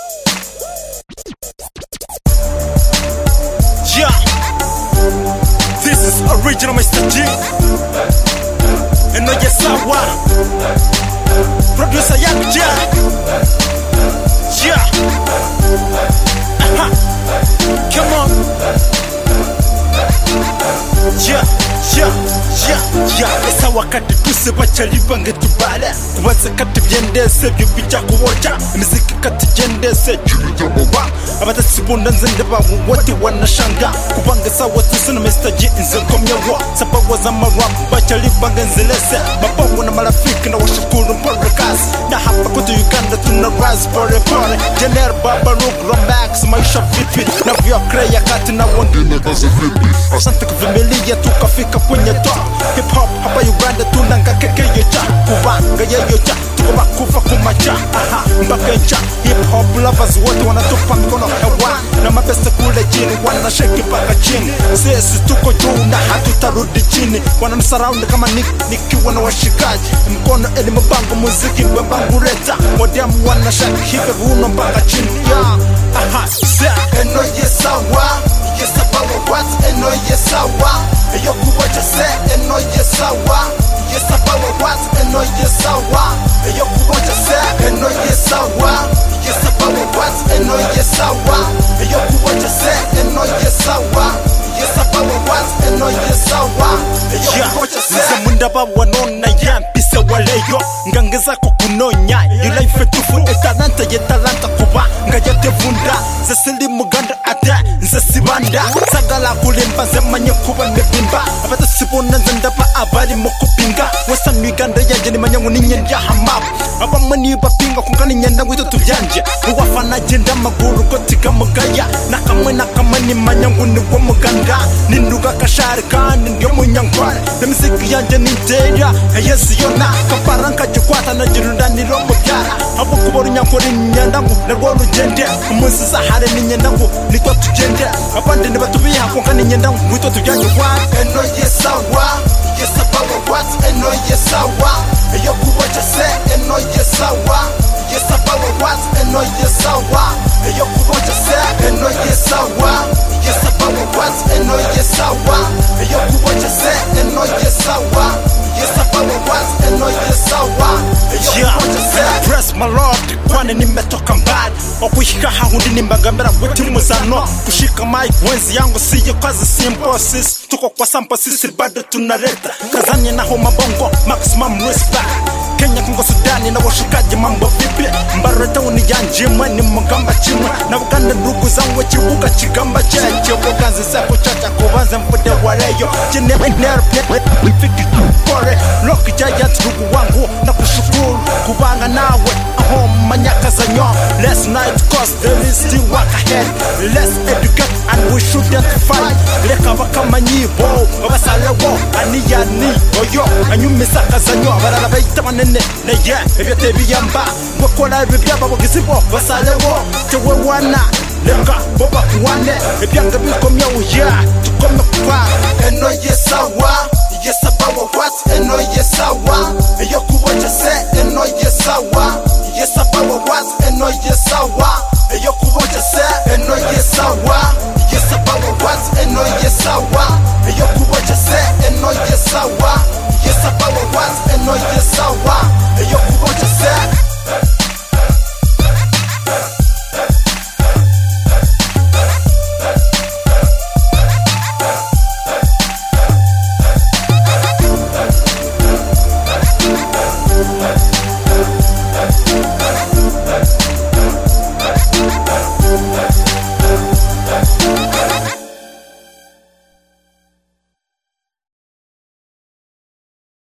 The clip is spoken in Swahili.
Yeah, this is original Mr. G. And no yes sawa. Producer Young J. Yeah. Come on. Esa wakati tusibachalipa ngetubala kubaza kati byendese byubijja kuwoja imiziki kati jendese jubijja boba abata sibunda nzende ba wote wanashanga kubanga sawa tusina Mr. G nze komyewo sababu za marap bachalipa ngenzelese mabawo na marafiki na washukuru podcast na hapa kwetu Uganda tuna rise pole pole Jenner Baba Rook Romax maisha vipi na vya kreya kati na wengine kazi vipi asante kuvumilia tukafika kwenye top hip hop hapa Uganda tunanga keke yocha kubanga yeyocha tukoba kufa kumacha mpaka ncha hip hop lovers wote wanatupa mikono hewa na mapesa kule chini wanashake mpaka chini sisi tuko juu na hatutarudi chini wanamsurround kama nikiwa na washikaji mkono elimu bango muziki bangu reta wadiamu wanashake hivi vuno mpaka chini eno yesawa yesabawa what eno yesawa eyo kuwacha se eno yesawa yesabawa what eno yesawa eyo kuwacha se eno yesawa yesabawa what eno yesawa eyo kuwacha se eno yesawa yesabawa what eno yesawa eyo kuwacha se munda baba nona yampise waleyo ngangeza ko kunonya you life tufu etalanta yetalanta kuba ngayatevunda zesili muganda ata nzesibanda sagala kulimba zemanye kuba mebimba abata sibona nzandapa abali mukupinga wasa Uganda yaje ni manyangu ninyenda hamap abamani bapinga kunkani nyenda ngwito tubyanje uwafana jenda maguru kotika mugaya nakamani manyangu ni wo muganda ninduga kashari kandi ndio munyangware nemiziki yanje ninteya yesi yona kaparanka jikwata na jirunda niro mubyara abo kubora nyankori nyenda ngo narwo rugende umunsi sahare ninyenda ngo nitwa tugende abandi ne batubiha kunkani nyenda ngwito tujyanye kwa eno yesawa yesabawa what eno yesawa eyo kuwacha se eno yesawa yesabawa what eno yesawa eyo kuwacha se eno yesawa yesabawa what eno yesawa eyo kuwacha se eno yesawa yesabawa what eno yesawa eyo kuwacha se press my lord kwani nimetoka mbali okushika hahundi nimbagambira wetu muzano kushika mic wenzi yangu siyo kazi simple sis tuko kwa sample sisi bado tunareta kazani na homa bongo maximum respect Kenya Kongo Sudani na washikaji mambo vipi mbarata uniyanje mwani mugamba chimwe na Uganda ndugu zangu chibuka chigamba cheche wakanzi sako chacha kubanza mfude waleyo jine wifiki kupore loki giant ndugu wangu na kushukuru kubanga nawe manyaka zanyo let's night cause there is still work ahead let's educate and we shouldn't fight leka bakama nyibo babasalewo aniyani oyo anyumisaka zanyo barara bayita manene na ye ebyote biyamba ngokola ebyaba bogisibo basalewo tewe wana leka boba kuwane ebyanga bikomya uya tukome kwa eno yesawa yesabawa what eno yesawa eyo kuwacha se eno yesawa yesabawa what eno yesawa eyo